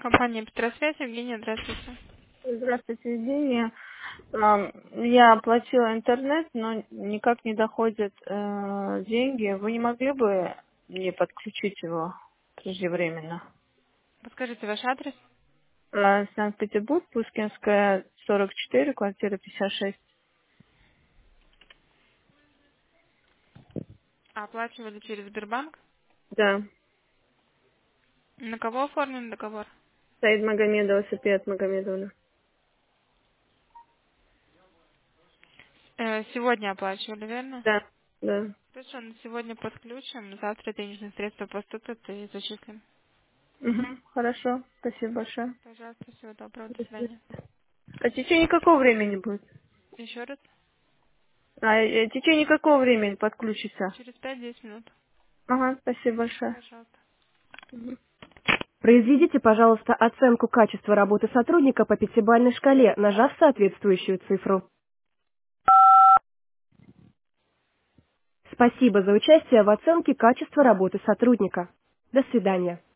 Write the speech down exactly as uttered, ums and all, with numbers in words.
Компания Петросвязь, Евгения, здравствуйте. Здравствуйте, Евгения. Ам, Я оплатила интернет, но никак не доходят э, деньги. Вы не могли бы мне подключить его преждевременно? Подскажите ваш адрес. Э, Санкт-Петербург, Пушкинская, сорок четыре, квартира пятьдесят шесть. А оплачивали через Сбербанк? Да. На кого оформлен договор? Саид Магомедова, София Магомедовна. Э, сегодня оплачивали, верно? Да, да. Хорошо, на сегодня подключим. Завтра денежные средства поступят и зачислим. Мгм, хорошо, спасибо большое. Пожалуйста, всего доброго, до До свидания. свидания. А в течение какого времени будет? Еще раз? А, э, в течение какого времени подключится? Через пять-десять минут. Ага, спасибо большое. Пожалуйста. Мгм. Произведите, пожалуйста, оценку качества работы сотрудника по пятибалльной шкале, нажав соответствующую цифру. Спасибо за участие в оценке качества работы сотрудника. До свидания.